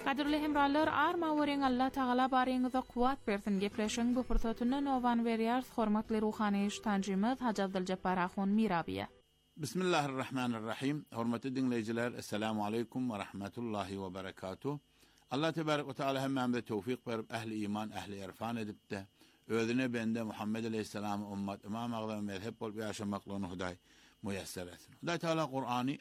Qadirli hemrallar, arma wering Allah Taala baryňyza kuwat bersin. Gepleşiň bu pursatyny nowan berýär hormatly ruhany tanjymy Hacı Abduljabbbar Ahun Mirabiye. Bismillahirrahmanirrahim. Hormatly dinleyijiler, assalamu aleykum ve rahmetullahi ve berekatuh. Allah tebarek ve teala hemmemize tevfik berip ehli iman, ehli irfan edip de özüne bende Muhammed aleyhisselam ummat imam ağlam mezhep bolup yaşamaklığını Huday müyesser etsin. Huday Teala Kur'an'ı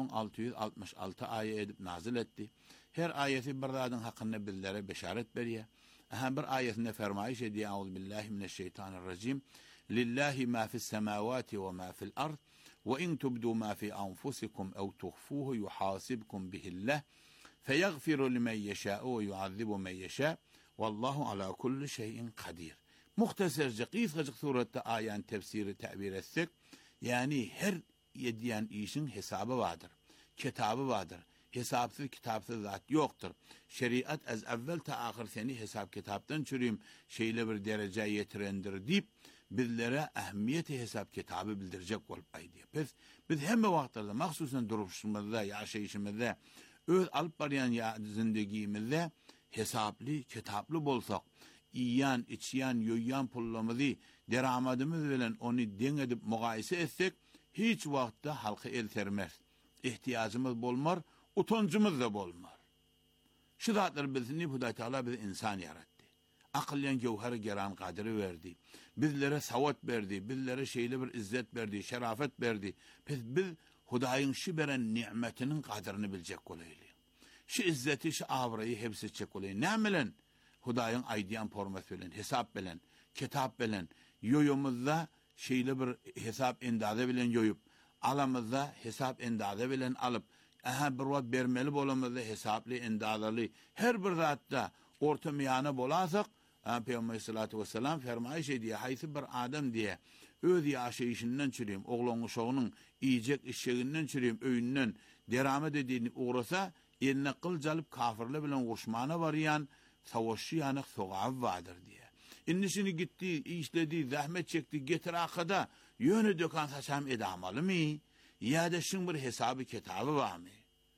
6666 ayet edip nazil etti. Her ayeti bir zadın hakkında bizlere beşaret veriyor. Bir ayetinde fermayiş ediyor. Euzubillahimineşşeytanirracim. Lillahi ma fis semavati ve ma fil ard ve in tubdu ma fi anfusikum ev tuhfuhu yuhasibkum bihillah feyaghfiru limen yeşâ'u ve yuazzibu men yeşâ' vallahu ala kulli şeyin kadir. Muhtasarca kıysacık surette ayen tefsiri tebir etsek, yani her yediyen işin hesabı vardır, kitabı vardır. Hesapsız kitapsız zat yoktur. Şeriat az evvel ta ahir seni hesap kitaptan çürüyüm şeyle bir dereceye yetirendir deyip bizlere ehemmiyeti hesap kitabı bildirecek olup aydiye. Biz hem vakitlerde mahsusen duruşumuzda, yaşayışımızda, öz alıp barayan zindagimizde hesaplı, kitaplı bolsak, yiyen, içiyen, yoyan pullamızı, deramadımız bilen onu den edip mugayese etsek, hiç vakitte halkı el sermez. İhtiyacımız bolmar, utancımız da bolmar. Şu zatlar bilsin, Huday Teala bizi insan yarattı. Akıllen gevher-i geran kadiri verdi. Bizlere savat verdi, bizlere şeyli bir izzet verdi, şerafet verdi. Biz Huday'ın şu veren nimetinin kadrini bilecek olaylı. Şu izzeti, şu avrayı hepsi çek olaylı. Ne bilen? Huday'ın aydiyan forması bilen, hesap bilen, kitap bilen, yoyumuzda şeyli bir hesap endaze bilen yoyup, alamızda hesap endaze bilen alıp, bir vat vermeli bolamızda hesaplı, endazalı, her bir zatta orta miyana bolasak, Peygamber Aleyhisselatü Vesselam fermayiş ediyor, haysi bir adam diye, öz yaşayışından çürüyüm, oğlunun şoğunun yiyecek işçeğinden çürüyüm, öyünden deramı dediğini uğrasa, eline kıl calıp kafirle bilen uğuşmana varayan, savaşı yanık soğağı vardır diye. İnnisini gitti, işledi, zahmet çekti, getir akada, yönü dökan saçam edamalı mı? Ya da şimdi bir hesabı kitabı var mı?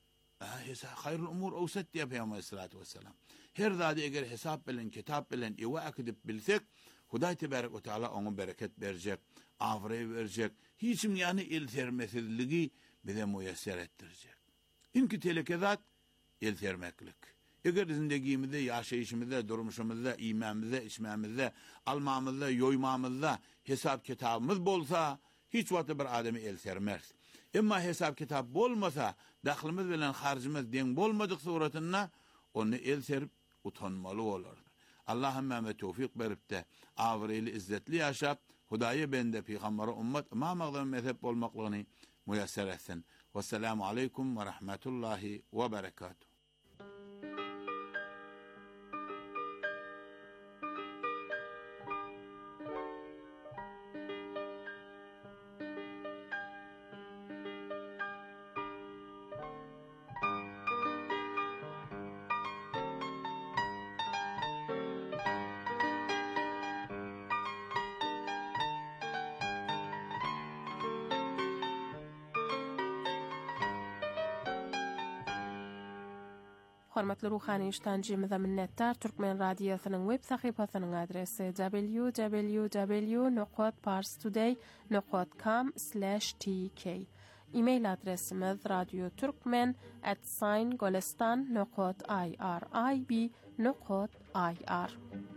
Hayrul umur avsat diye Peygamber Aleyhisselatü Vesselam. Her zade eğer hesap bilen, kitap bilen, ivak edip bilsek, Huday Tebarek ve Teala ona bereket verecek, afrayı verecek, hiçim yani el sermesizliği bize müyesser ettirecek. İnki telekezat el sermeklik. Eğer zindagimizde, yaşayışımızda, durmuşumuzda, imanımızda, içmemizde, almamızda, yoymamızda hesap kitabımız bolsa, hiç vakti bir adamı el sermez. Ama hesap kitap bolmasa, dahlimiz bilen harcımız den bolmadık suratına, onu el serip utanmalı olur. Allah'ım mehmet tevfik verip de, avreli izzetli yaşap, Hudayı bende, Peygamber'e ummet, imam-ı mezhep olmaklığını müyesser etsin. Vesselamu aleykum ve rahmetullahi ve berekatuhu. Hormatly ruhany iştancymyza minnettar. Türkmen radiosynyň web sahypasynyň adresi www.parstoday.com/tk. E-mail adresimiz radioturkmen@golestan.irib.ir.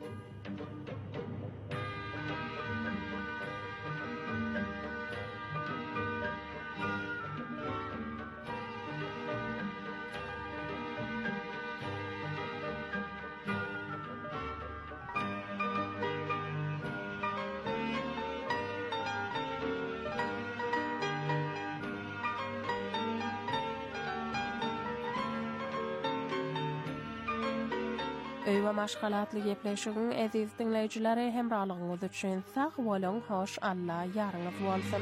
Öýwe maşgalatly gepleşigiň aziz dinleýijileri hemralygyňyz üçin sag boluň, hoş Allah ýaryňyz bolsun.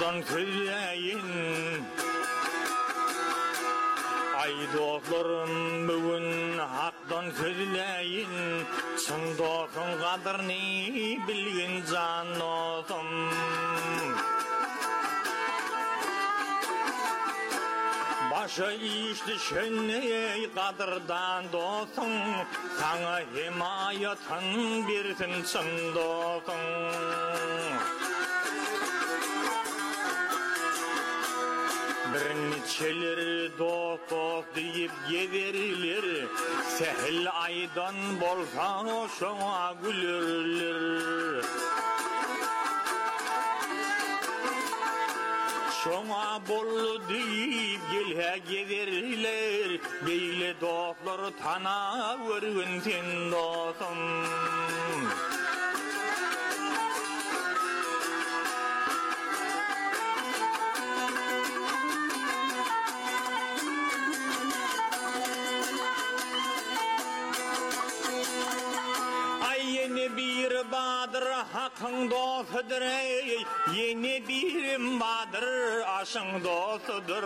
hakdan söyleyin. Ay dostlarım bugün hakdan söyleyin. Çın dostun kadrini bilgin can olsun. Başa işti şöney kadırdan dostum, sana himayatın birsin çın dostum. Birniçeler dost deyip yederilir, sehil aydan bolsa şoňa gülürler. Şoňa bollu deyip gelhe gederler, beýle dostlar tana görgün sen dostum. Bir badır hakkın dostudur, yeni bir badır aşın dostudur.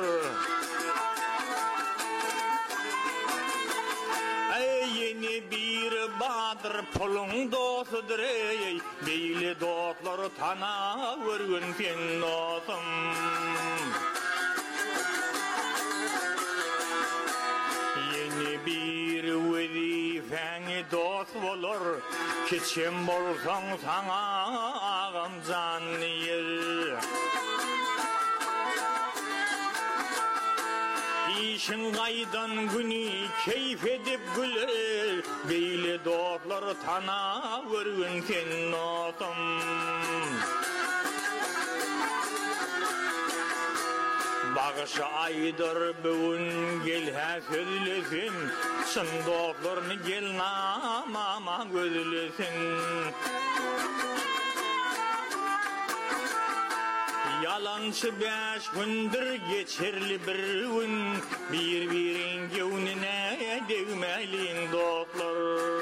Yeni bir badır pulun dostudur, beýle dostlar tana görgün sen dostum. Yeni bir vazifeňe dost bolur, keçen bolsaň saňa agam jan yer. İşin gaýdan güni keyf edip güler, beýle dostlar tana görgün sen dostum. Bağışı aydır bugün gelhe sözlesin, çın dostlarını gel namama gözlesin. Yalançı 5 gündür geçerli bir gün, bir-birin gevnine degmelin dostlar.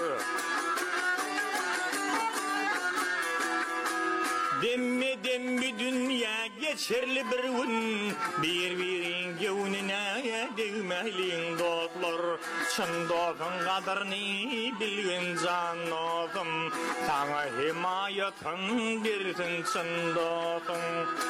Demmi dünya geçerli bir gün, bir-birin gevnine degmelin dostlar. Çın dostun kadrini bilgin can olsun, sana himayatın birsin çın dostun.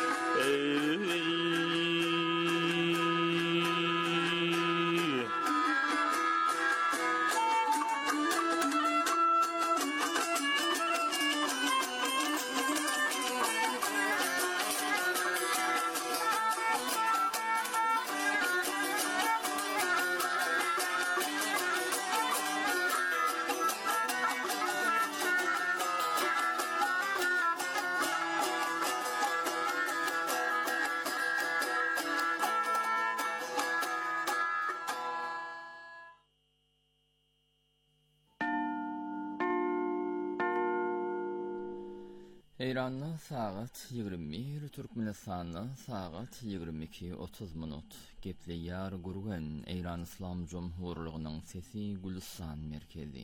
İran'da saat 21, Türkmenistan'da saat 22:30. Gepli ýar gurgen İran İslam Cumhurluğunyň sesi Gülistan merkezi.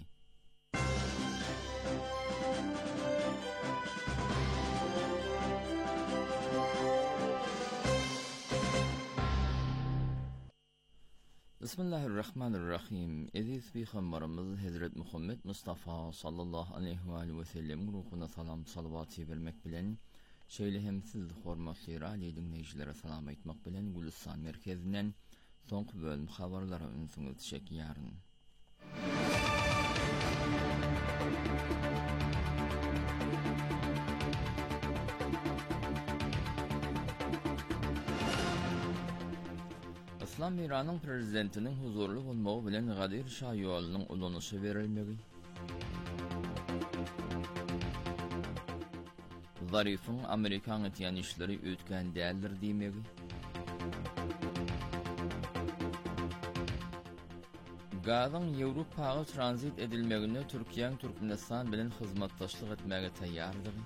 Bismillahirrahmanirrahim. Aziz Peygamberimiz Hazret Muhammed Mustafa sallallahu aleyhi ve sellem ruhuna salam salavatı vermek bilen şeýle hem siz hormatly radio dinleýijilere salam aýtmak bilen Gülistan merkezinden soňky bölüm habarlara ünsüňiz çekýäryn. İslam İran'ın prezidentinin huzurlu bolmagy bilen Gadir Şah ýolunyň ulanuşy berilmegi. Zarif'in Amerikan etiyan işleri ötken däldir diýmegi. Gazyň Ýewropaga transit edilmegine Türkiýe Türkmenistan bilen hyzmatdaşlyk etmäge taýýardygy.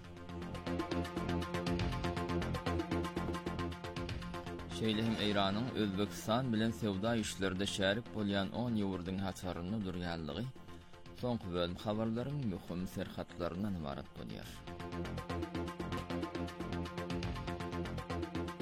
Şeýle hem İran'ın Özbekistan bilen sewda işlerinde şärik bolýan 10 ýewrdyň haçaryny durýanlygy soňky bölüm habarlaryň möhüm serhatlaryndan ibaret bolýar.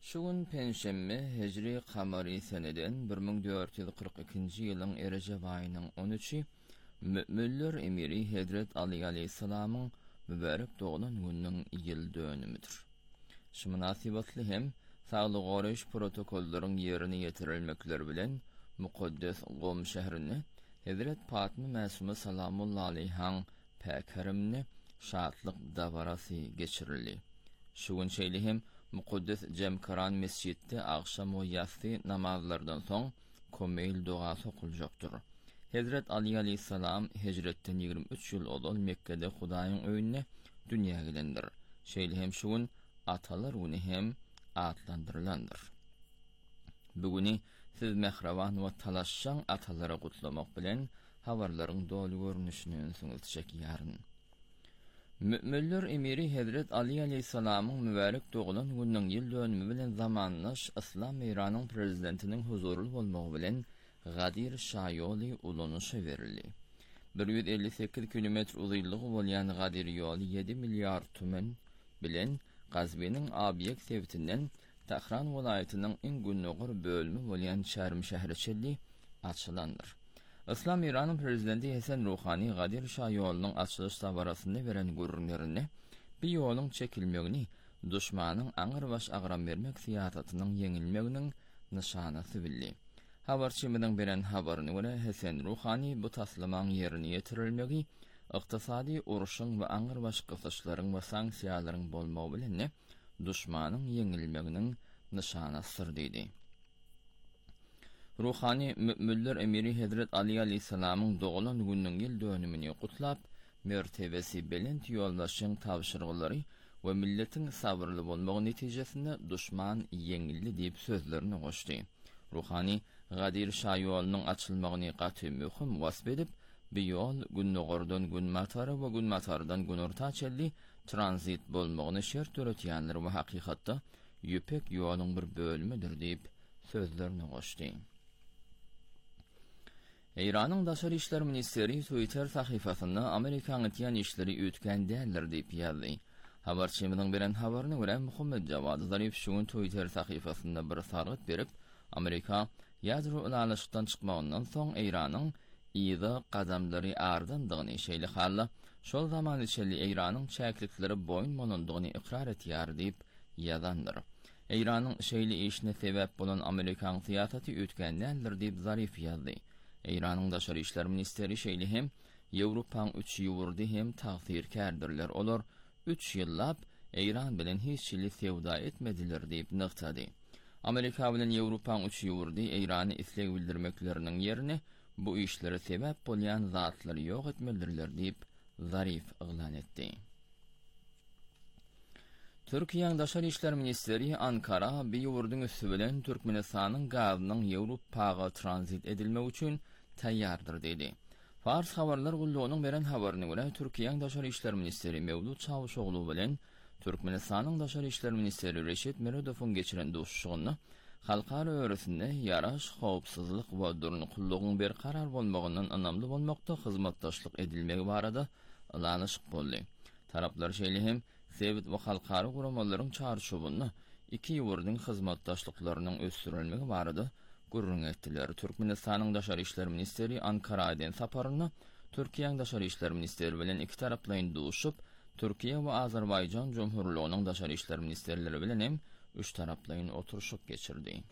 Şugun penşemme Hicri Kamari seneden 1442 yılın Recep ayının 13'i Mü'minler emiri Hazret Ali aleyhissalamın mübarek doğulan günün yıl dönümüdür. Şu münasibatlı hem sağlık oruç protokolların yerini yetirilmekler bilen Mukaddes Qom şehrini Hazret Fatıma Masuma salamullah aleyhan pekarimni şaatlık davarası geçirildi. Şugun şeyli hem Mukaddes Cemkaran mescitte akşam o yastı namazlardan son komeyl duası okuljaktır. Hazret Ali aleyhissalam hicretten 23 yıl olal Mekke'de Hudayın öğünne dünya gelendir. Şeyli hem şugun atalar onu hem atlandırılandır. Bugünü siz mehravan ve talaşşan atalara kutlamak bilen havarların dolu görünüşünü önsünültecek yarın. Mü'minler emiri Hazret Ali aleyhissalamın mübarek doğulan günün yıl dönümü bilen zamanlaş İslam İran'ın prezidentinin huzurlu olmağı bilen Gadir Şayoli ulanışı verildi. 158 kilometre uzunluğu olan Gadir yolu 7 milyar tümen bilen Gazbe'nin abiyek sevtinden Tahran vilayetinin en günlüğür bölümü olan Şarm şehri açılandır. İslam İran'ın prezidenti Hasan Ruhani Gadir Şayoli'nin açılış tavarasında veren görünlerini bir yolun çekilmegini düşmanın ağırbaş ağram vermek siyasetinin yenilmeginin nişanası bildi. Habarçımının beren habarını göre Hasan Ruhani bu taslaman yerini yetirilmegi, iqtisadi uruşun ve ağırbaş kısışların ve sanksiyaların bolmağı bilen düşmanın yenilmeginin nişanasıdır dedi. Ruhani mü'minler emiri Hazret Ali aleyhissalamın doğulan günün yıl dönümünü kutlap, mertebesi belent yoldaşın tavşırgıları ve milletin sabırlı olmağı neticesinde düşman yengildi deyip sözlerini koştu. Ruhani, Gadir Şayoli'nin açılmağını katı mühim vasf edip, bir yol Günnogor'dan Günmatar'a ve Günmatar'dan Günortaçelli transit bolmağını şert öğretiyenler ve hakikatta yüpek yolun bir bölümüdür deyip sözlerini koştu. İran'ın Daşary İşler Ministeri Twitter sahifasında Amerikan etiyen işleri ütken değerler deyip yazdı. Habarçımının beren habarını gören Muhammed Javad Zarif şuun Twitter sahifasında bir sargıt berip, Amerika yadro ulanışıktan çıkmağından son İran'ın iyida qadamları ardındığını şeyli xalla, şol zaman içeli İran'ın çəklikleri boyun monunduğunu ikrar etiyar deyip yazandır. İran'ın şeyli işine sebep bulan Amerikan siyaseti ütkenlerdir deyip Zarif yazdı. İran'ın Daşary İşler Ministeri şeyli hem Avrupan 3 yurdu hem tağsirkardirler olur. 3 yıllap İran bilen hiç şeyli sevda etmediler deyip nıqtadı. Amerika bilen Avrupan 3 yurdu İran'ı istek bildirmeklerinin yerine bu işlere sebep bolan zatları yok etmelidirler deyip Zarif ilan etti. Türkiye'nin Daşary İşler Ministeri Ankara bir yurdun üssü bilen Türkmenistan'ın gazının Avrupaga transit edilme üçün tayyardır dedi. Fars habarlar gulluğunun veren habarını göre Türkiye'nin Daşary İşler Ministeri Mevlut Çavuşoğlu bilen Türkmenistan'ın Daşary İşler Ministeri Reşit Meredov'un geçiren dostluğunu halkara öğresinde yaraş, xawpsızlık ve durnuqulluğun bir karar bolmağının anlamlı bolmakta hizmetdaşlık edilmegi barada ilanışık boldu. Taraplar şeyli hem sevit ve halkara kuramaların çağrışıbını iki yurdun hizmetdaşlıklarının östürülmegi barada gurrun ettiler. Türkmenistan'ın Daşary İşler Ministeri Ankara'dan saparını Türkiye'nin Daşary İşler Ministeri bilen iki taraplayın duşup Türkiye ve Azerbaycan Cumhurluğu'nun Daşary İşler Ministerleri bilen hem 3 taraplayın oturuşup geçirdi.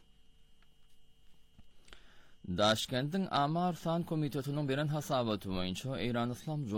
Daşkent'in Amar San Komitetinin beren hasabatı boyunca İran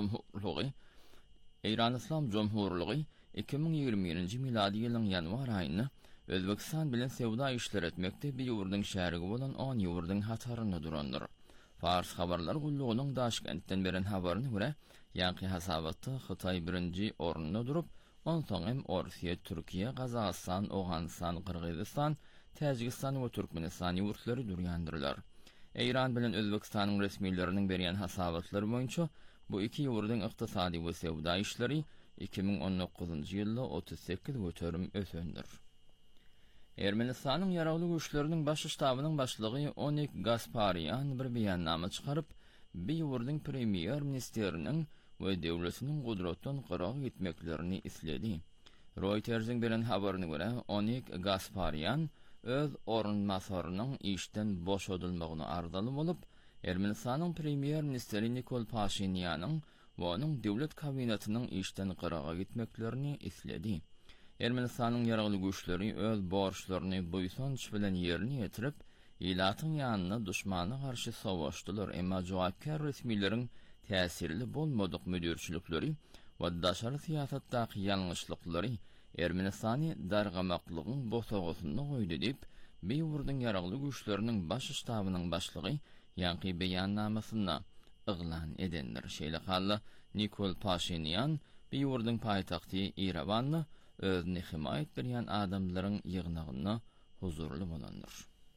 İslam Cumhurluğu 2021 miladi yılın yanvar ayını Özbekistan bilen sevda işler etmekte bir yurdun şerigi olan 10 yurdun hatarını durandır. Fars habarlar gulluğunun Daşkent'ten beren habarını göre yankı hasabatı Xitay birinci ornuna durup on son hem Orsiya, Türkiye, Kazakistan, Oğanistan, Kırgızistan, Tacikistan ve Türkmenistan yurtları duruyandırlar. İran bilen Özbekistan'ın resmilerinin beriyen hasabatları boyunca bu iki yurdun iktisadi ve sevda işleri 2019 yılda 38 götürüm ösöndür. Ermenistan'ın yaralı güçlerinin baş ştabının başlığı Onik Gasparyan bir beyanname çıkarıp bir yurdun premier ministerinin ve devletinin kudretini kırağı gitmeklerini istedi. Reuters'in beren haberine göre Onik Gasparyan öz orunmasarynyň işden boşadylmagyny arzaly bolup, Ermenistanyň premier ministeri Nikol Pashinyan we onuň döwlet kabinetiniň işden gyraga gitmeklerini isledi. Ermenistanyň ýaragly güýçleri öz borçlaryny buýsanç bilen ýerine ýetirip, ilatyň ýanyna duşmana garşy savaşdylar, emma jogapkar resmiýetiň täsirli bolmadyk müdürçilikleri we daşary siýasatdaky ýalňyşlyklary Ermenistany dargamaklygyň bosagysyny goýdy diýip, Beýwurdyň ýaragly güýçleriniň baş ştabynyň başlygy ýanky beýannamasyna yglan edenler. Şeýle hally Nikol Pashinyan Beýwurdyň paýtagty Erewanyny özüni himayet berýän adamlaryň ýygnagyna huzurly bolandyr.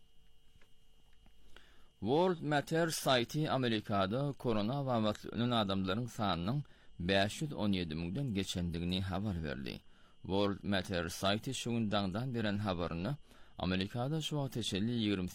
World Matter Society Amerikada korona wagtly ölen adamlaryň sanynyň 517 000-den geçendigini habar berdi. World Matter Society şuňdandan beren habaryny Amerikada şu wagt teşelli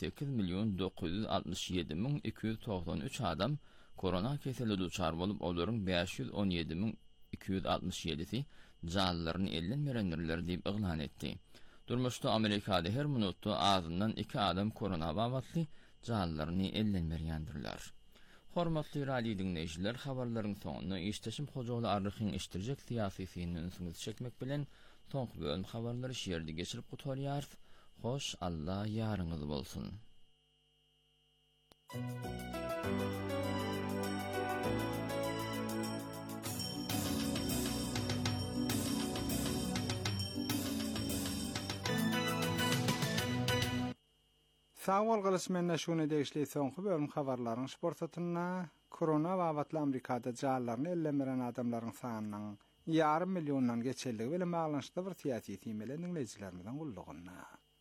28.967.293 adam korona keseli duçar bolup, olaryň 517.267-si jallylaryny ellenmerenler diýip yglan etdi. Durmuşda Amerikada her minutda azyndan 2 adam korona wagtly jallylaryny ellenmerýändirler. Hormatly radio dinleýijiler, habarlaryň soňuna işteşim hojaly arryhyň iştirjek syýasy synnyny çekmek bilen soňky bölüm habarlary şeýerde geçirip gutarýar. Hoş Allah ýarıňyz bolsun. Sağol gylysmenda şuny degişli soňky bölüm habarlaryň sportatyna korona wagtly Amerikada jallarny ellemeren adamlaryň sanynyň 500 milyondan geçenligi bilen baglanşykda bir syýasy temelen dinleýijilerimizden gullugyna.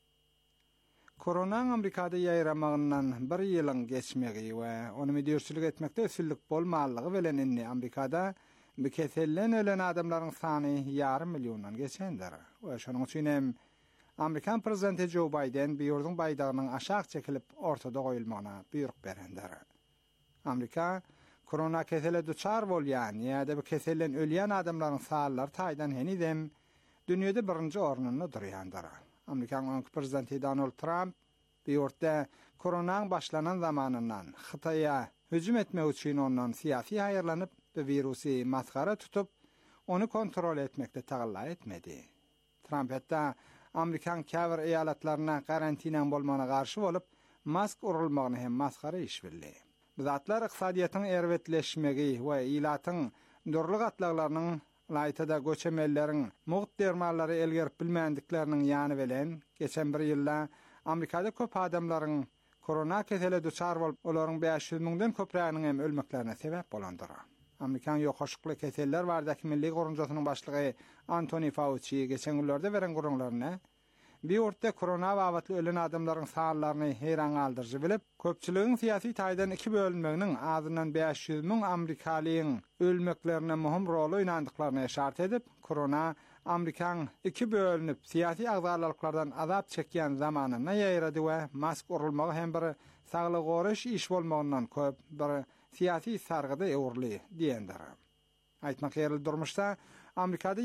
Korona Amerikada ýaýramagyndan 1 ýylyň geçmegi we ony müdürçilik etmekde ösüllik bolmalygy bilen inni Amerikada bu kesellen ölen adamlaryň sany 500 milyondan geçendir. We şonuň üçin hem Amerikan prezidenti Joe Biden Beýwurdyň baýdagynyň aşağı çekilip ortada goýulmagyna buyruk berendir. Amerika korona kesele duçar bolýan ýa-da bu kesellen ölýän adamlaryň sanyny taýdan henidem dünýede birinji ornunda durýandyr. Amerikan prezidenti Donald Trump Beýwurda koronaň başlanan zamanyndan Hytaýa hüjüm etmek üçin ondan syýasy haýyrlanyp bu virusy maskara tutup onu kontrol etmekde tagalla etmedi. Trump hatta Amerikan käbir eýalatlaryna karantinan bolmagyna garşy bolup, mask urulmagyny hem maskara iş bildi. Bu zatlar iqtisadiýatyň erwetleşmegi we ilatyň durluk atlaglarynyň laýtada göçemelläriň mugt dermallary elgerip bilmändikläriniň ýany bilen geçen bir ýylda Amerikada köp adamlaryň korona kesele duçar bolup, olaryň 500 000-den köpräginiň hem ölmeklerine sebäp bolandyr. Amerikan ýokaşykly keseller bardaky milli gorunjasynyň başlygy Anthony Fauci geçen günlerde beren gurunlaryna Beýwurda korona wagtly ölen adamlaryň sanlaryny heýran galdyrjy bilip, köpçüligiň syýasy taýdan 2 bölünmeginiň azyndan 500 000 Amerikalyň ölmeklerine möhüm rol oýnandyklaryny işaret edip, korona Amerikan 2 bölünip syýasy agzarlyklardan azap çekýän zamanyna ýaýrady we mask urulmagy hem bir saglyk goraş iş bolmagyndan köp bir syýasy sargyda ýurly diýendir. Aýtmak ýerli durmuşda Amerikada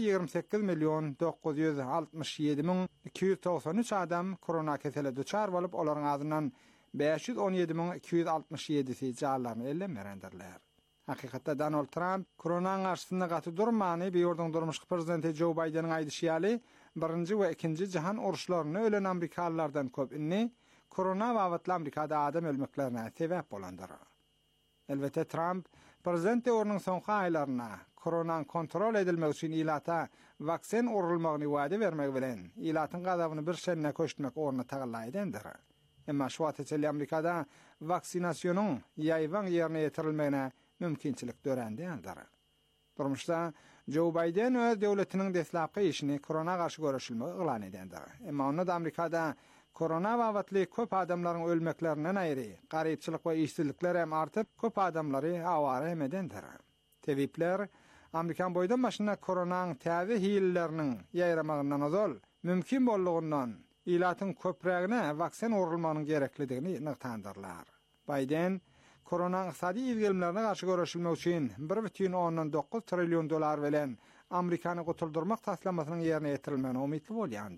28.967.293 adam korona kesele duçar bolup, olaryň azyndan 517.267-si jallarny ellemerendirler. Hakykatda Donald Trump koronanyň garşysynda gaty durmany Beýwurdyň durmuşky prezidenti Joe Biden'ň aýdyşýaly 1-nji we 2-nji jahan uruşlaryny ölen Amerikalılardan köp inni korona wagtly Amerikada adam ölmeklerine sebäp bolandyr. Elbette Trump prezident öwrüniň soňky aýlaryna koronany kontrol edilmek üçin ilata vaksin urulmagyny wada bermek bilen ilatyň gazabyny bir şenne köştmek orna tagalla edendir. Emma şu wagtça Amerikada vaksinasiýonyň ýaýwan ýerine ýetirilmegine mümkinçilik dörendiýändir. Durmuşda Joe Biden öz döwletiniň deslapky işini korona garşy görüşilmegi yglan edendir. Emma onu da Amerikada korona wagtly köp adamlaryň ölmeklerinden aýry, garypçylyk we işsizlikler hem artyp köp adamlary awara edendir. Tebipler Amerikan boydan başına koronanyň täze hiýleleriniň ýaýramagyndan ozal, mümkin bollugundan ilatyň köprägine vaksin urulmagynyň gereklidigini ynykdandyrlar. Biden korona iqtisadi izgilimlerine garşy görüşilmek üçin 1,9 trilyon dolar bilen Amerikany gutuldurmak taslamasynyň ýerine ýetirilmegine umytly bolýandyr.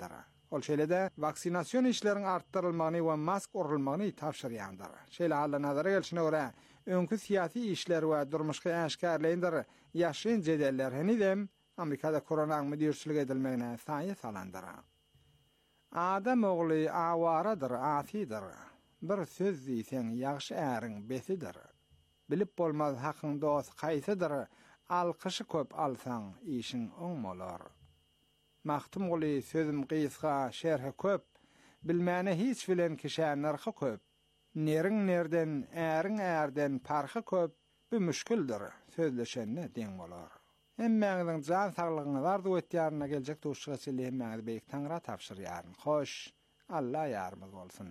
Ol şeýle-de vaksinasiýon işleriniň artdyrylmagyny we mask urulmagyny tapşyrýandyr. Şeýle halla nazara gelişine görä öňkü syýasy işler we durmuşky äşkärleýindir ýaşyn jedeller henidem Amerikada koronaň müdürçilik edilmegine saýy salandyr. Adam ogly awaradyr, afidir. Bir söz diýsen ýagşy äriň besidir. Bilip bolmaz hakyň dost kaýsydyr, alkyşy köp alsaň işiň oň bolar. Mahtum oly sözüm gysga, şerhe köp, bilmäne hiç bilen kişä narxy köp. Neriň nerden, äriň ärden parxy köp, bu müşkildir, sözleşenne deň bolar. Hemmäňiziň jan saglygyny bardy ötýärine geljek duşga sile hemmäňiz beýik taňra tapşyrýar. Hoş, Allah ýarymyz bolsun.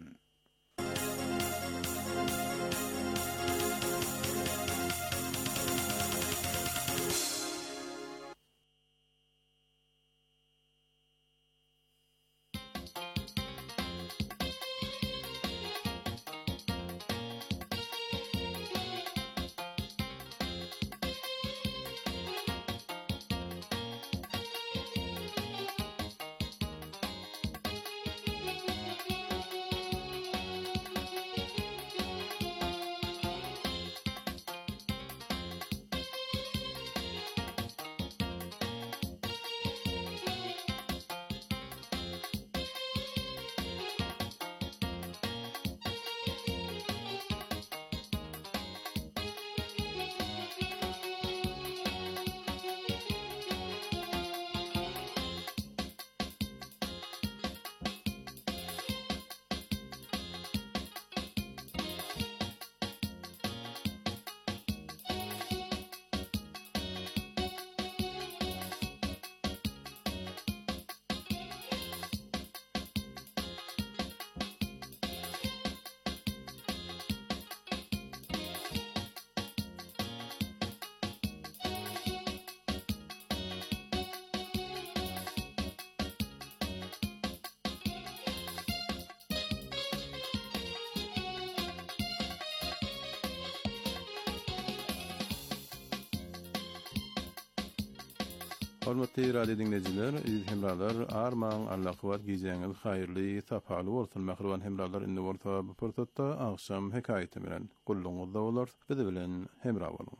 Hormatly radio dinleyijiler, hemralar, armaň Allah kowat giýjeňiz haýyrly, sapaly bolsun. Mähruban hemralar indi bolsa bu pursatda akşam hekaýete bilen gulluňyzda bolar. Biz bilen hemra bolun.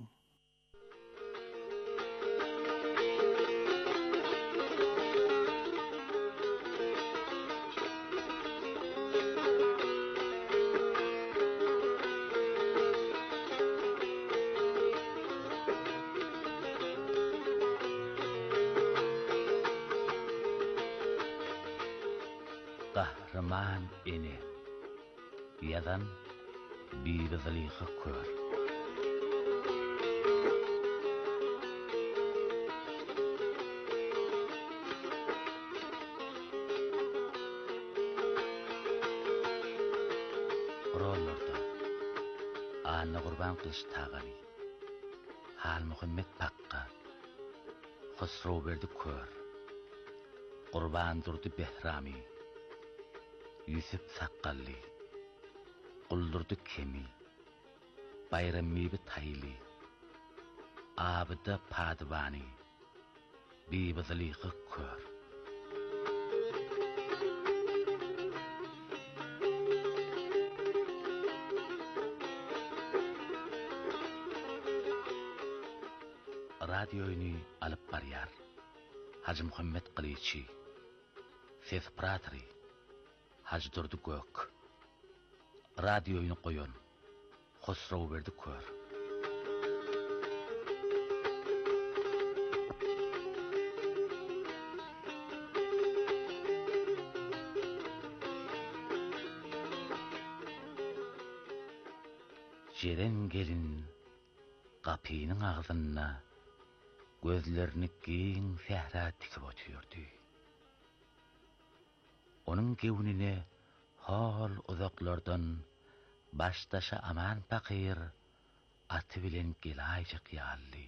Kahraman eni Yazan Bibi Zaliha Kör. Rollarda Anna Qurban Qilish Tağani, Hal Muhammed Pakka, Xosrowberdi Kör, Qurban Durdi Behrami, Yusuf Saqqalli, Quldurdu Kemi, Bayram Mibi Tayli, Abida Padvani, Bibi Zaliha Kör. Radyoyni alıp barýar Hacı Muhammed Qiliçi, Ses Pratri, Hacı Durdu Gök. Radyoyni koyun, Xosrowberdi Kör. Jeren gelin kapynyň agzyna gözlerini giň sehra tikip otyrdy. Onun gewünine hal uzaklardan baştaşa aman pakir atı bilen gelayjy qiyalli.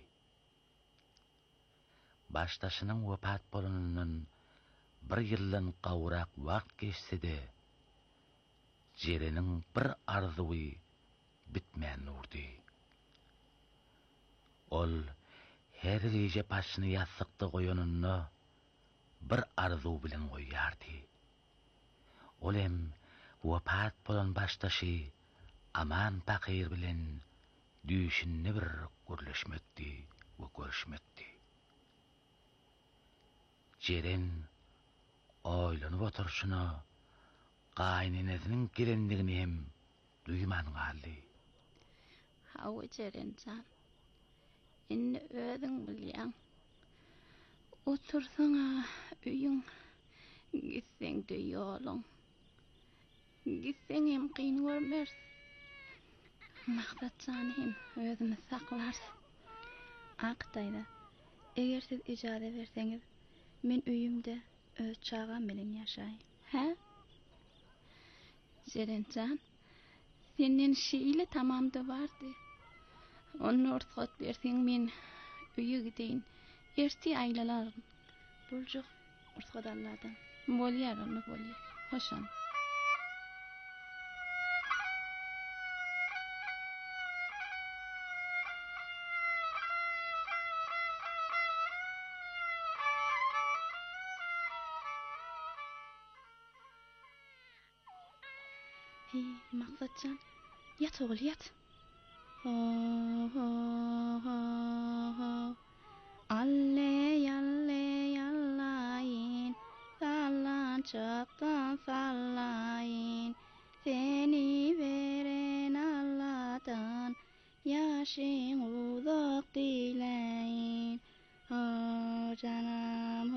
Baştaşynyň wepat bolanynyň bir ýyldan gawrak wagt geçse-de Jereniň bir arzuwy bitmän urdy. Ol her gece başını yastıkta koyununu bir arzu bilen koyardı. Olem wapat bolan başdaşy aman pakir bilen düşünne bir görleşmekdi we görüşmekdi. Jeren oýlanyp oturşyna gaýnynysının girendigini hem duyman galdy. Hawa Cerencan, inni ödün bilýän. Otursaňa üýüň, gitseň de ýoluň. Gitseň hem qyn görmez. Maksatcan hem özüni saklar. Aqtayda, eger siz ijazet berseňiz, men üýümde öz çağam bilen ýaşaýyn. Ha? Cerencan, senin şiile tamamda vardı. Onu ortak berseň men üýe gideýin. Erti aýlalarym. Buljuk ortakdalardan. Bolýar onu bolýar. Hoşam. Maksatcan, yat oğul yat. Alle yallayin, sallan çaptan sallayin. Seni veren Allah'tan, yaşın uzak dileyin. Canım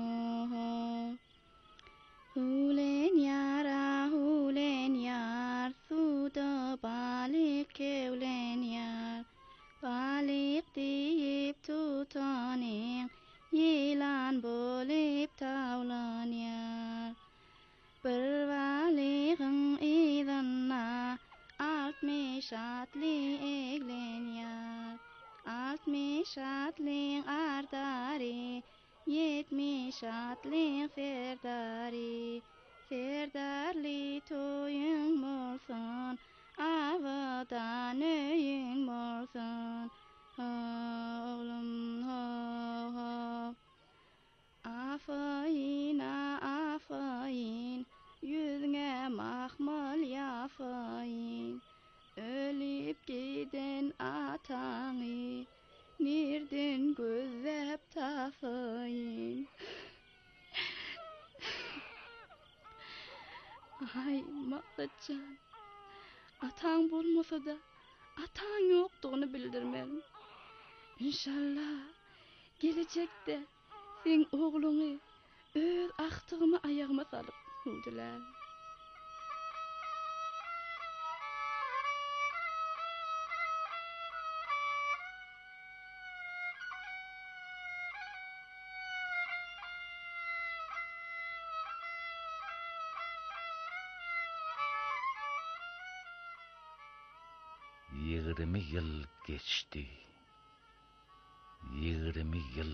Hulen yara hulen yar, suda balık kevlen yar. Balık deyip tutanın, yılan bolup tavlan yar. Bir balığın izanna, 60 atlı eglen yar. 60 atlın ardari, 70 atlın serdari. Serdarli toyun bolsun, avadan öyün bolsun. Oğlum ho ho. Afayin afayin, yüzüne mahmal yafayin. Ölüp giden atanı, nereden gözlep tafayın. Ay Maksatcan, atan bolmasa da atan yoktuğunu bildirmelim. İnşallah gelecekte sen oğlunu öz aktığımı ayağıma salıp hüldüler. Yirmi yıl geçti. 20 yıl.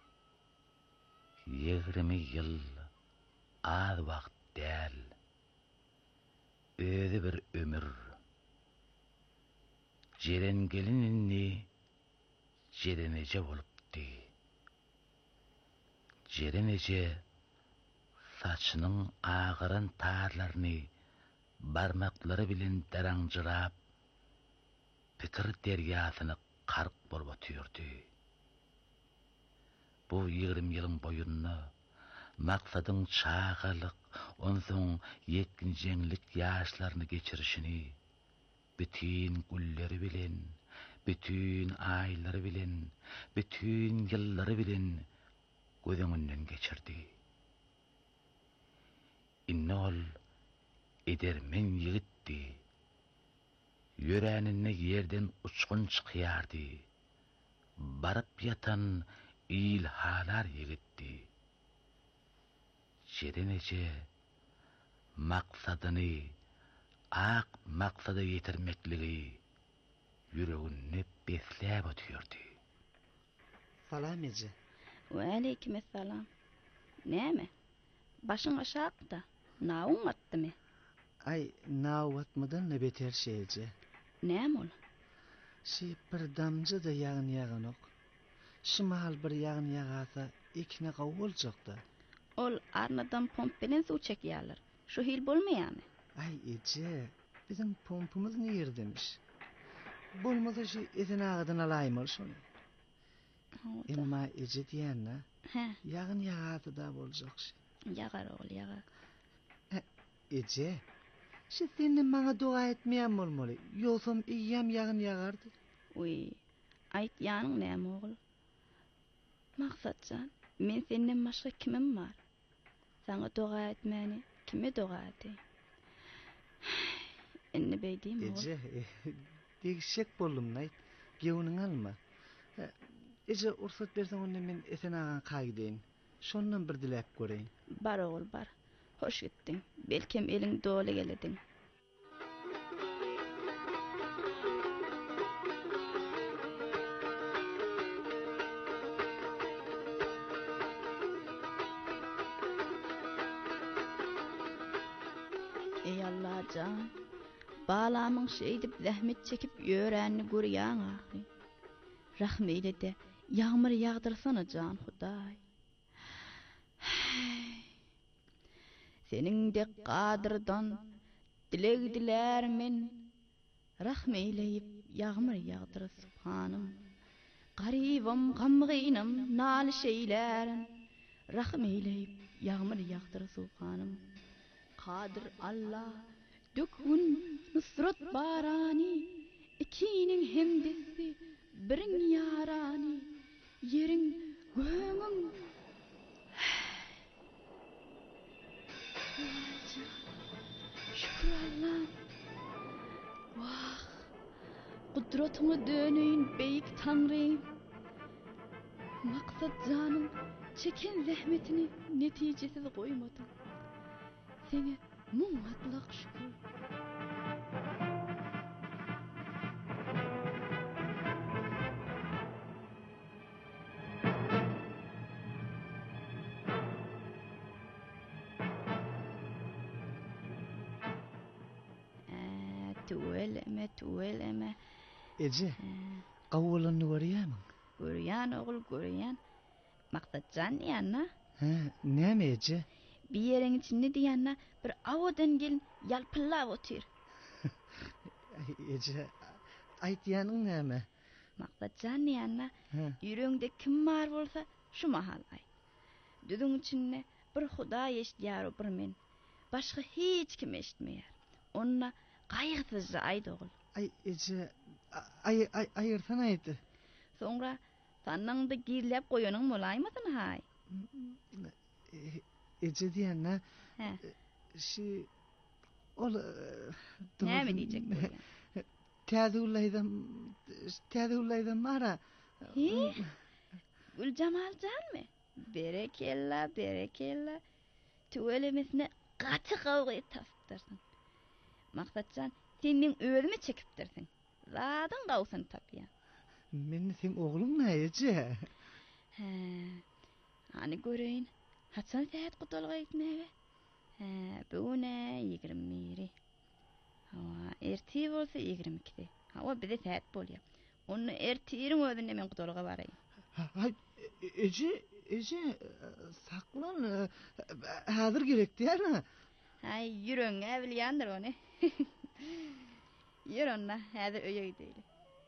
20 yıl az vakt değil. Öyle bir ömür. Ceren gelinini cerenece olupdu. Cerenece saçının ağırın tarlarını barmakları bilen darancırap pikir deryasını karık bolup atıyordu. Bu 20 yılın boyunna maksadın çağalık, onsoň yetkinjeňlik yaşlarını geçirişini, bütün gülleri bilen, bütün ayları bilen, bütün yılları bilen gözüňinden geçirdi. İnnol edermen yigitdi. Yüreğine yerden uçkun çıkıyardı. Barıp yatan ilhalar yigitdi. Cerenece maksadını, ak maksada yetirmekliği yüreğini beslep ötüyordu. Salam ece. Ve aleykümselam. Näme? Başın aşağıda. Naun attı mı? Ay, nav atmadan ne beter şey ece. Näme ol? Bir damcı da yağın ok. Şimal bir yağın yağasa ikine qav olacakda. Ol arnadan pomp bilen suw çekýärler. Şu hil bolmaýarmy? Ay Ece, bizim pompumuz nir demiş. Bolmasa şu etin ağadan alaymalı şunu. Emma Ece diýänle, ýagyn ýagaty da boljak şey. Ýagar ogul, ýagar. Ece, şu senin bana dua etmeýän bolmaly. Ýogsam iýýäm ýagyn ýagardy. Uy, aýtýanyň näme ogul? Maksatjan, men senden başga kimim bar? Sana dua etmeni, kime dua eteyim? Enne beýdim ogul. Ece, degişek boldum naýt. Gewüniň alma. Ece ursat berseň onda men esen agan kaýdyň. Şondan bir dilek göreýin. Bar ogul, bar. Hoş gittin. Belkem eliň doly geledin. Ey Allah can, balamyň şeýdip zähmet çekip ýöränni görýän ahly. Rahmeyle de ýağmur ýagdyrsana can Hudaý. Senin de qadırdan dilek dilermin, rahmeyleyip ýağmur ýagdyr Subhanym. Garibam gamgynam nal şeýlärin, rahmeyleyip ýağmur ýagdyr Subhanym. Qadir Allah, dökün nusrat barani, ikiniň hemdesi, biriň ýarani, ýeriň göňüň. Şükür Allah. Vah, kudretine döneyin beyik Tanrıyım. Maksat canım çeken zahmetini neticesiz koymadım. Sene muhatlak şükür. Tuveleme. Ece, qawulanny görýärmiň? Görýän ogul, görýän. Maksatjan ýanna. Näme Ece? Bir ýeriň içinde diýänna bir awadan gelin ýalpylap otyr. Ece, aýtýanyň näme? Maksatjan ýanna, ýüreğinde kim bar bolsa şu mahal ay. Düdüň içinde bir Huda eşdýär bir men. Başga hiç kim eşitmeýär. Onna gaýgysyzca aýdy ogul. Ay Ece, aýyrsan aýdy. Soňra sanyňdy girläp goýanyň bolaýmydyn hay? Ece diýänä, ol näme diýjek bolýar? Täze mara. Güljamal janmy? Berekella. Tuwelemesine gaty gawgy tapdyrsın. Maksatjan senden ölüme çekipdirsin. Zadyn gawsyn tapýan. Men sen ogluň näje? Hani göreýin. Haçan saat gutulga etmege? Bugüne 20. Hawa erti bolsa 22. Hawa bize saat bolýar. Onu ertiň özünde men gutulga baraýyn. Hay Ece saklan. Hazır gerek diýärmi? Hay ýüreňe bilýändir ony. Ýür onna, häzir öýe gideýli.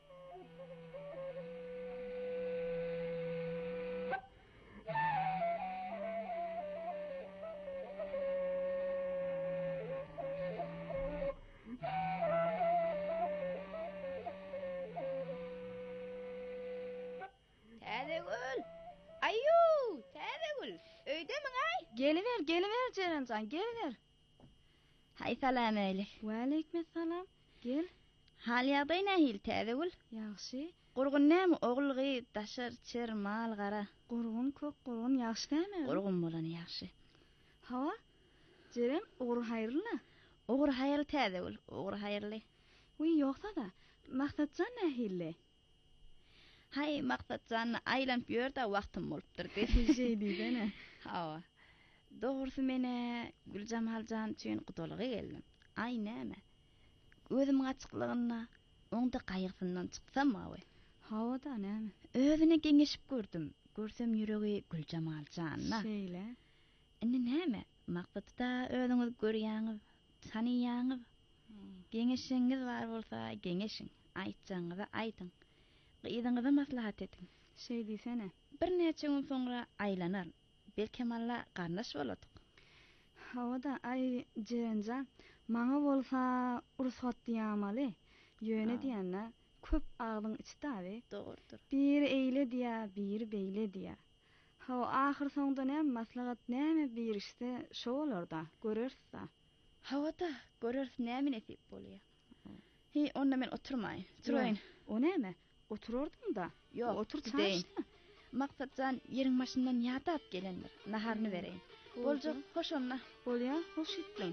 Täzegül! Aýu, Täzegül! Öýdemiň ay? Geliver Cerencan, geliver. Hay salam eyle. Waleyküm salam. Gel. Hal ýagdaý nähil Täzegül? Ýaxşy. Gurgun näme ogulgy, daşar, çer, mal, gara? Gurgun kök, gurgun ýaxşy näme? Gurgun bolan ýaxşy. Hawa, Jerem ogur haýrly. Ogur haýrly Täzegül, ogur haýrly. Uy ýoksa da, maksatjan nähille? Hay, maksatjan aýlanp ýörde wagtym bolupdyr diýdene. Hawa. Dogrusy mene Güljamaljan üçin gutulgy geldim. Ay näme? Özüm açyklygyna oňda gaýgysyndan çyksam awy. Hawa da näme? Özüne geňeşip gördüm. Görsem ýüregi Güljamaljanna. Şeýle. Inni näme? Maqsadda özüňiz görýäňiz, tanyýaňyz, geňeşiňiz bar bolsa, geňeşiň, aýtjaňyz, aýdyň. Gyýdyňyza maslahat edin. Şey diýsene. Bir neçe gün soňra aýlanar. Belkemalla garnaş boladyk. Hawada ay jerenja maňa bolsa ursat diýamaly. Ýöne diýänler köp ağlyň içdaby. Dogrudur. Bir eýle diýä, bir beýle diýä. Hawa ahyr soňda näme maslahat näme birişse şo bolarda görersiz. Hawada görers näme nesip bolýar. Onda men oturmaýyn. Turaýyn. O näme? Oturardın da. Yok, otur gideyin. çarşda. Maksatcan yerin başından yatap gelenler. Naharını vereyim. Bolcuk, hoş onna. Bolya, hoş ettin.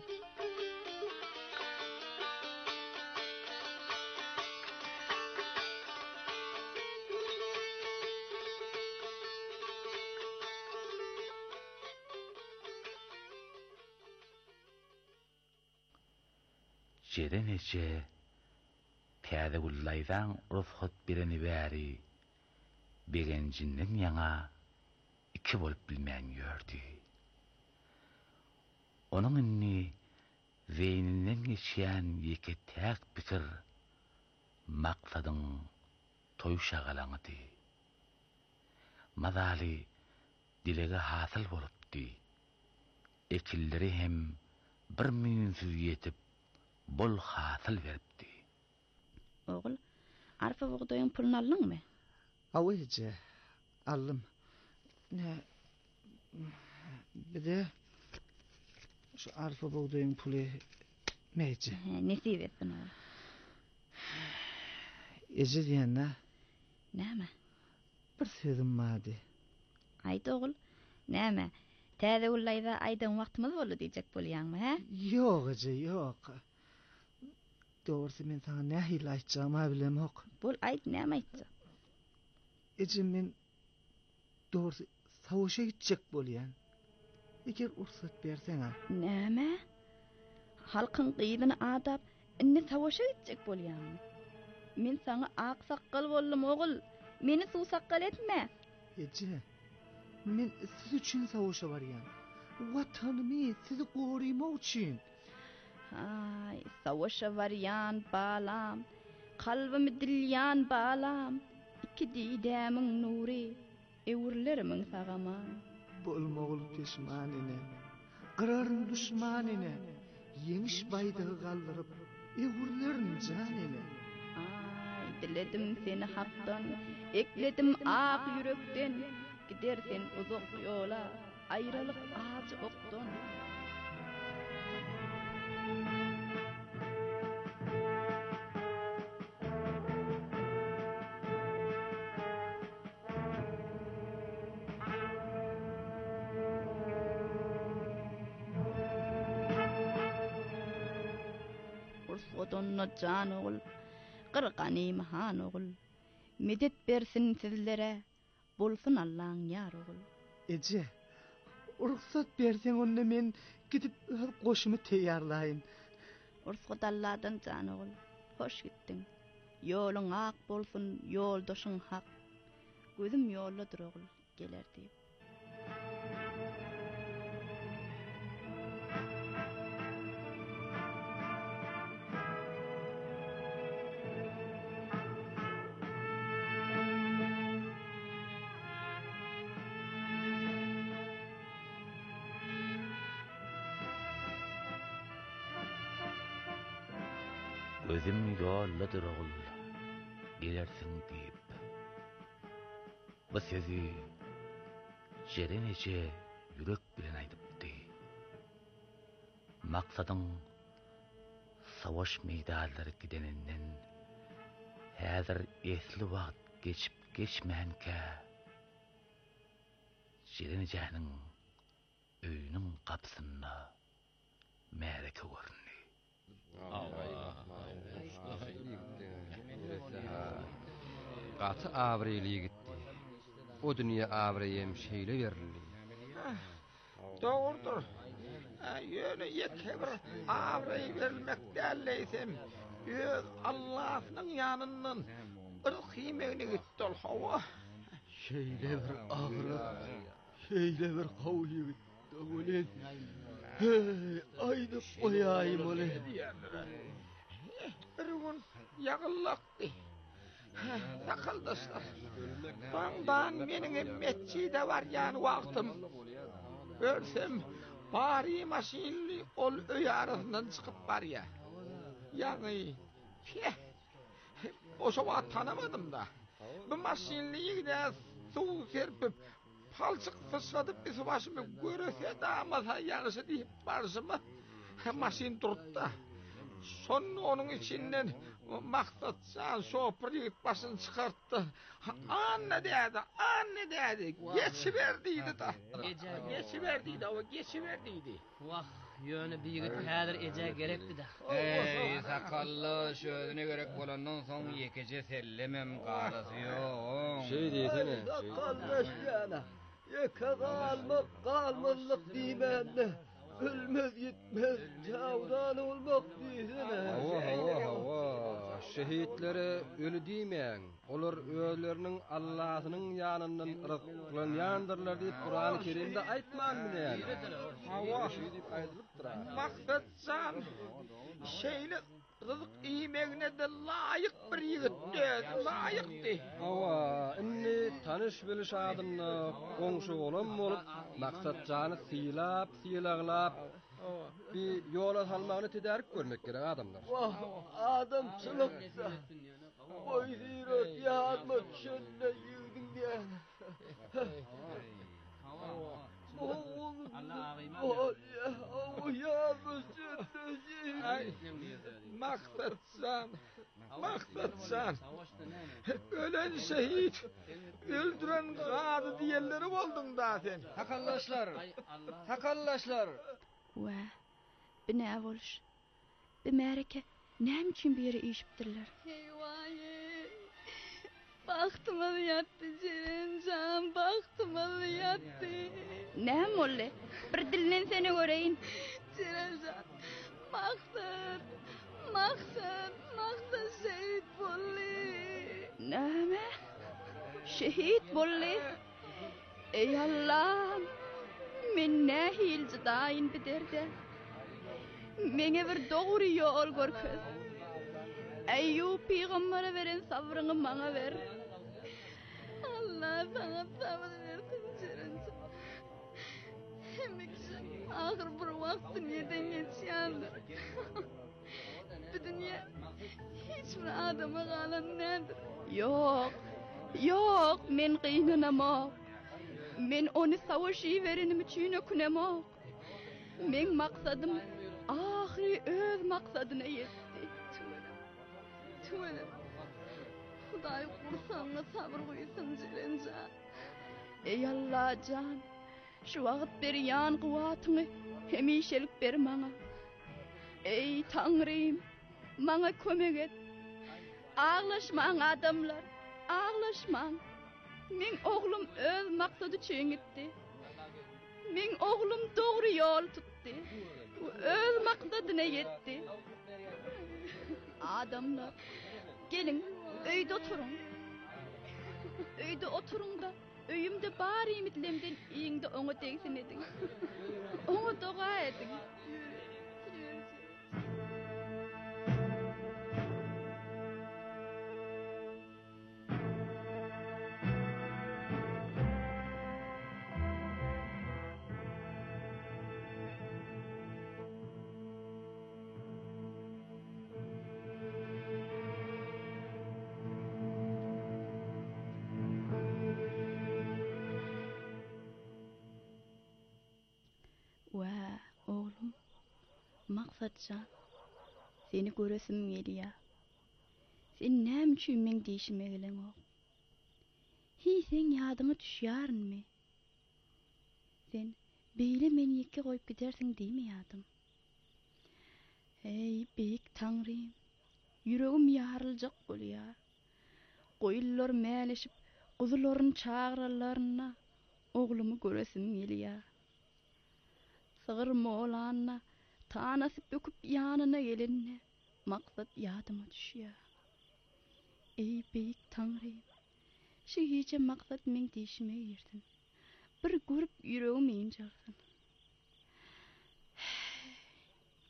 Jerenece täze gullaydan ruhsat bireni bäri begenjinden ýaňa iki bolup bilmän ýördi. Onuň inni zeyninden geçýän ýeke täk pikir maksadyň toýşagalaňydy. Mazaly dilege hasyl bolupdy. Ekilleri hem bir müýünsiz ýetip bol hasyl beripdi. Oğul, arpa buğdayın pulunu aldınmı? Awayca aldım. Ne? Bir de şu arpa buğdayın pulu meyce. Nesip ettin oğul. Ece diýende Näme? bir sözüm vardy. Aýdy oğul. Näme? Täze gullayda aýdan wagtymyz boldy diýjek bolýarmy, he? Yok ece yok. Doğrusu men sana nähil aýtjagym bilemok. Bol aýt, näme aýtjak? Ece men doğrusu savaşa gitjek bolýan. Eger ursat berseňa. Näme? Halkyň gyýdyny adap, inni savaşa gitjek bolýarmy? Men sana ak saqqal boldum oğul. Meni suw saqqal etme. Ece, men siz üçün savaşa barýan. Watanymı sizi gorumak üçin. Ay, savaşa varyan balam, kalbimi dilyan balam, iki didämiň nury, ewirlerimin sagama. Bolmagul peşman ine, qırarın düşman ine, yemiş baydağı qaldyryp, ewirlerin jan ine. Ay, diledim seni hakdan, ekledim ak yürekden, gidersen uzak yola, ayrılık ağacı oktan. Odonna can oğul, qırqani mahan oğul, medet bersin sizlere, bolsun Allah'ın yar oğul. Ece, ruhsat bersen onda men gidip qoşumu teyarlayın. Ruhsat Allah'dan can oğul, hoş gittin. Yolun ak bolsun, yoldaşın hak. Gözüm yolladır oğul, geler deyip. Özüm yolladyr oğul, gelersiň diýip. Bu sözü jerenece ýürek bilen aýdypdy. Maksadyň savaş meýdanlary gideninden häzir esli wagt geçip geçmänkä jerenejäniň öýüniň kapsynda märeke görünýär. Gatı avreli gitti. O dünya avreyem şeyle verildi. Doğrudur. Yöne yeke bir avrey verilmek derleysem, öz Allah'ın yanından ırkîmeğine gitti ol hava. Şeyle bir avret, şeyle bir kavli gitti. Ulen. Aydıp koyayım ulen. Bir gün yağıllaktı. Sakaldaslar. Bandan menin emmetçi de var yani vaktim. Görsem bari maşinli ol öy arasından çıkıp var ya. Yani o şova tanımadım da. Bu maşinliyi de su serpip palçık fısladıp bir başımı görese de ama yanısı deyip barışımı maşin durutta. Sonra onun içinden Maksatcan şoför yigit başını çıkarttı. Anne dedi. Geçiverdiydi da. Geçiverdiydi. Vah, yönü bir yigit häzir eje gerekdi da. Ey sakallı sözüne gerek bolandan soň yekeje sellemem galası ýok. Şey diýsene. Sakallı yana. Yeke kalmalyk diýmände. Ölmez gitmez cavdan olmak diýsene. Hawa. Şehitlere ölü diýmeň. Olar özleriniň Allahynyň ýanyndan yrklanýandyrlar diýip Qur'an-ı Kerimde aýtman bilen. Hawa diýip aýdylyp durar. Maksatcan şeýle rızık iýmegine de laýyk bir ýigitdi, laýykdy. Hawa, inni tanış biliş adyny goňşy bolan bolup Maksatjany syýlaglap bir ýola salmagyny tedarik görmek gerek adamlar. Vah, adamçylykda. Boýdyrat ýatma düşünde ýürdüň diýen. Maksatsan. Ölen şehit, öldüren gadı diýenleri boldun da sen. Takallaşlar. Wa, bine boluş. Bimereke näme üçin bir ýere işipdirler? Eyvaye. Baktımız yattı Cerencan, baktımız yattı. Näme bolle? Bir dilinden seni göreyin. Cerencan, maksat şehit bolli. Näme? Şehit bolli? Ey Allah! Men nähil jydaýyn biderde. Meňe bir dogry ýol görköz. Eyyub peygambere veren sabryňy maňa ver. Allah bana sabır versin Cerencan. Hemmekşi ahir bir vaktin ýerden geçýändir. Bu dünýä hiç bir adama galan nädir? Yok, men gynanamok. Men ony savaşy berenim üçin ökünemok. Men maksadym ahiri öz maksadyna ýetdi. Tüwele. Hudaý gursaňa sabır goýsun Cerencan. Ey Allah can, şu wagt berýän guwatyny hemişelik ber maňa. Ey Tanrym, maňa kömek et. Ağlaşmaň adamlar, ağlaşmaň. Men oglum öz maksady üçin gitdi. Men oglum dogry ýol tutdy. Öz maksadyna ýetdi. Adamlar, gelin, öýde oturun. Öýde oturun da, öýümde bar ümitlemden iňde oňa tegsin edin. Oňa doga edin. Oğlum, Maksatcan, seni göresim gelýär. Sen näme üçin men diýişime gelen ok? Sen ýadyňa düşýärmi? Sen beýle meni ýeke goýup gidersiň diýme ýadym? Ey beýik Tanrym, ýüregim ýarıljak bolýar. Goýullar mäleşip, guzularyn çağırarlaryna oglumy göresim gelýär. Sığır moğlanna, tanasip böküp yanına gelinne, maksat yadıma düşüyor. Ey beýik Tanrym, şu hiçe maksat men diýişime girdin. Bir görüp yüreğim injalsın.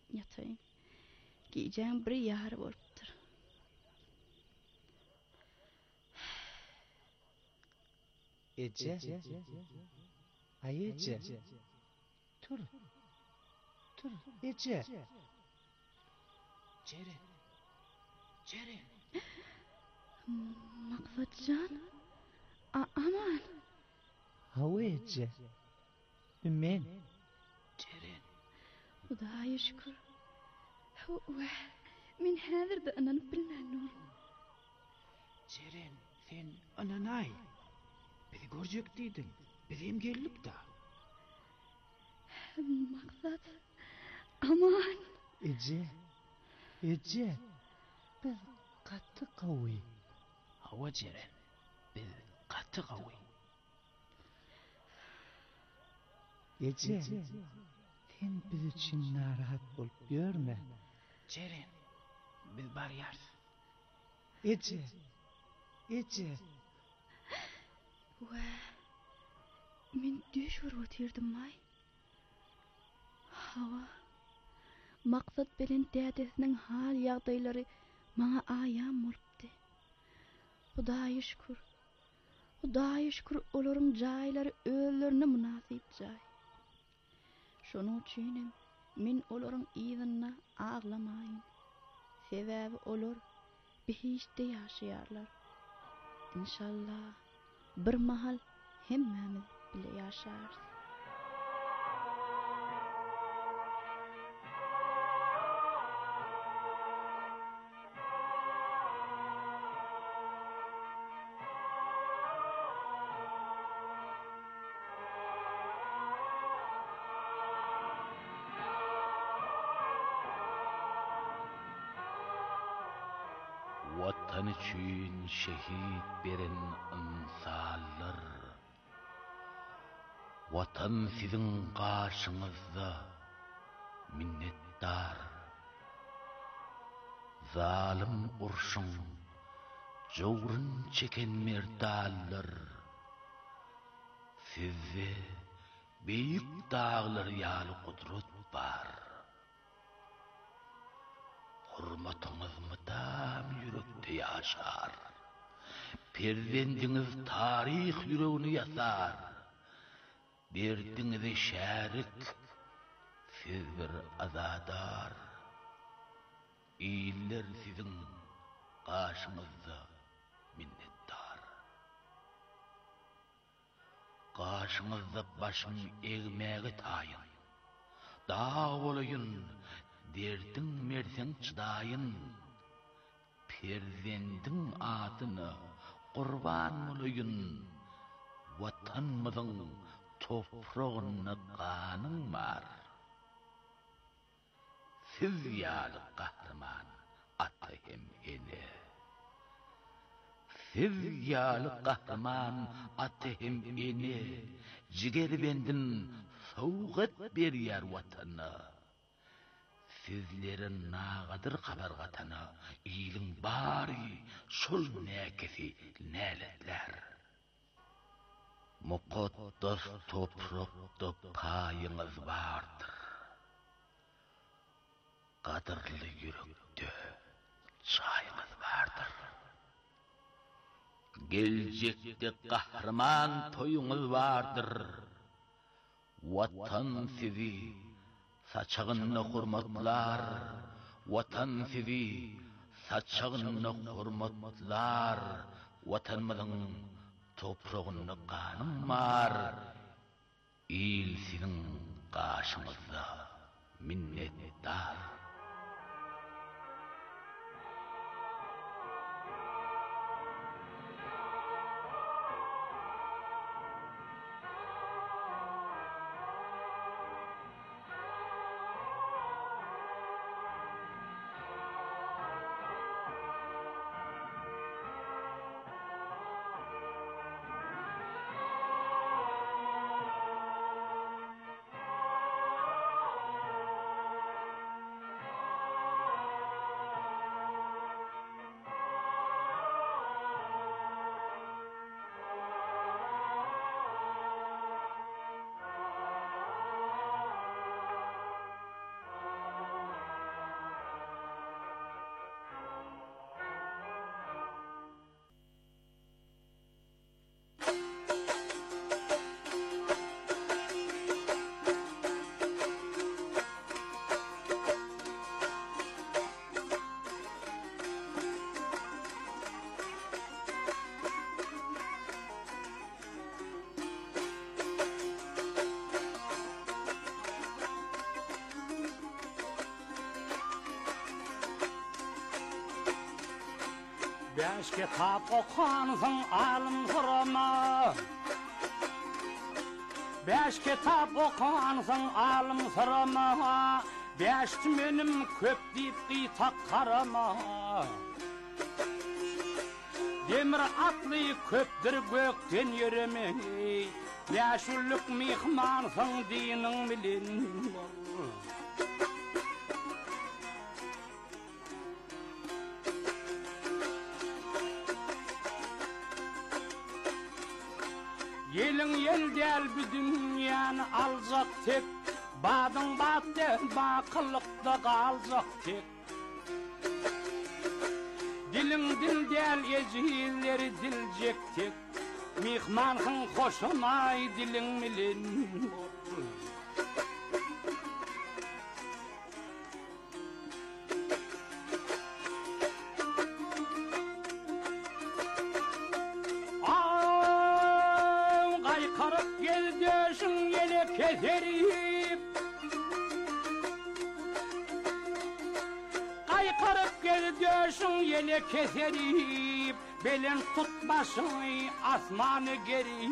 yatayın. Giyeceğim bir yar bolupdyr. Ece. Ay Ece. Tur. Ece. Cere. Maksatcan. Aman. Hava Ece. Men. Hudaýa şükür. Min häzirde inanyp bilmän. Ceren, sen ananay. Bizi görjek diýdin. Bizim geldik da. Maksat. Aman. Ece. Biz katı qawy. Hawa Ceren. Biz katı qawy. Ece. Sen biz için narahat bolup görme. Ceren. Biz barýar. Ece. Min düş urutyrdım ay. Hawa. Maksat bilen dädesiniň hal ýagdaýlary maňa aýan bolupdy. Hudaýa şükür. Olaryň jaýlary özlerine munasyp jaý. Şonuň üçin min olaryň iýiňne ağlamaýyn. Sebäbi olar behişde ýaşaýarlar. İnşallah bir mahal hemmemiz bile ýaşarys. Vatan için şehit beren insanlar, vatan sizin karşınızda minnettar. Zalim urşun, jowrun çeken merdallar, sizde büyük dağlar ýaly kudret bar. Hurmatyňyz mydam ýürekde ýaşar. Perzendiňiz taryh ýüregini ýasar. Derdiňize şärik, siz bir azadar. İýiller sizin gaşyňyzda minnettar. Gaşyňyzda başyň egmäge taýyn. Dağ bolayyn, derdiň merseň çydaýyn. Perzendiň adyny qurban bolayyn. Watanmyzyň topragyny ganyň bar. Siz ýaly gahrman ata hem ene. Siz ýaly gahrman ata hem ene. Jiger bendin sowgat berýär watana. Sizlerin nagadır haber gatana, iyiliň bari şol näkesi näletler. Mukaddas toprakda paýyňyz bardyr. Kadırly yürekde çayınız bardır. Gelecekte kahraman toyunuz vardır. Vatan sizi saçağınla hurmatlar. Vatan sizi saçağınla hurmatlar. Vatanmızın toprağını kanım var. İl sizin karşınızda minnettar. Beş kitap okuansın alım sırama. Beş kitap okuansın alım sırama. Beşti benim köp deyip kıytak karama. Demir atlı köptür gökten yürümeyi. Yaşuluk mihmansın dinin bilin. Yelin yel del bir dünyanı alacak tek. Badın battı bakılıkta kalacak tek. Dilin dil del ecihilleri dilecek tek. Mihmansın hoşumay dilin bilin. Kaykarıp gel döşün yele keserip. Kaykarıp gel döşün yele keserip. Belin tutmasın asmanı geri.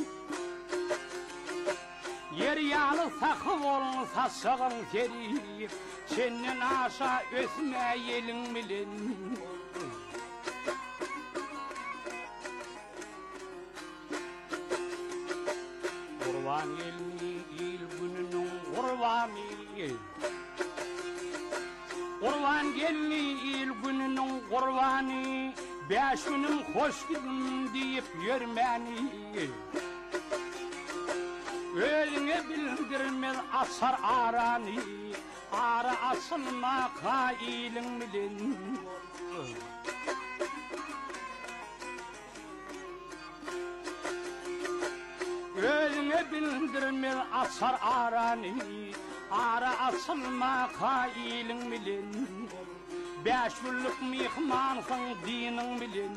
Yer yalı sakı olun saçağın serip. Senin aşağı ösme yelin bilin. Kurban elini il gününün kurbanı. Kurban gelini il gününün kurbanı. Beş günüm hoş gidin deyip yürmeni. Ölüne bildirmez asar aranı. Ara asılma kailin bilin. Ölüne bildirmez asar aranı. Ara asılma kailin bilin. Beş yıllık mihmansın dinin bilin.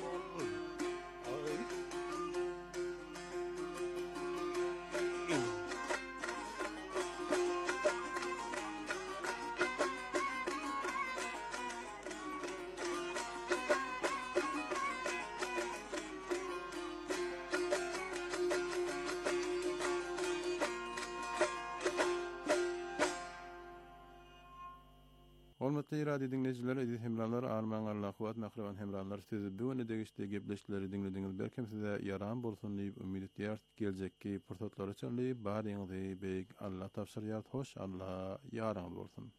Hormatly radio dinleyijiler, edil hemralar, arman Allah kuwat mahraban hemralar, sizi bu öne degişde gepleşikleri dinlediňiz. Berkem size yaram bolsun diýip ümid edýär. Geljekki pursatlar üçin baryňyzy beýik Allah tapşyrýar. Hoş Allah ýaraňyz bolsun.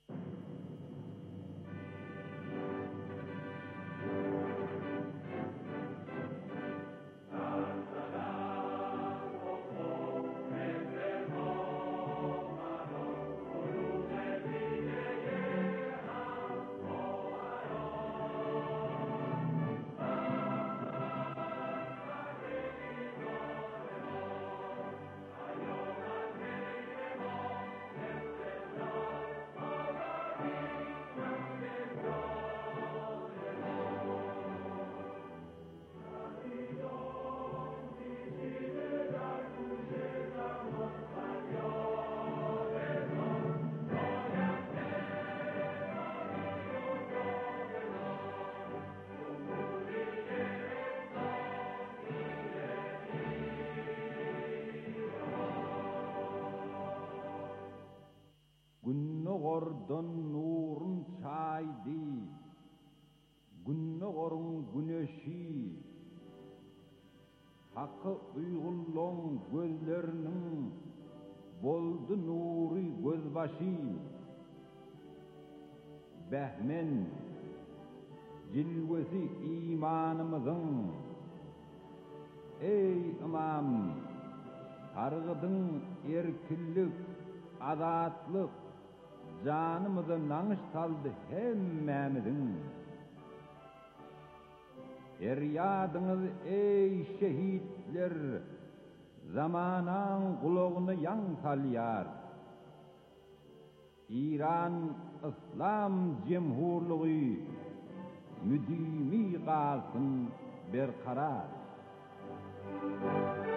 Günnogordan nurun çaydi, günnogorun güneşi, hakkı uygulluğun gözlerinin boldu nuri gözbaşı. Behmen cilvesi imanımızın, ey imam, targıdın erkillik, azatlık, canımıza nanış saldı hemmemizin. Feryadınız ey şehitler, zamanan kulağını yan salyar. İran İslam Cemhurluğu müdimi kalsın berkarar.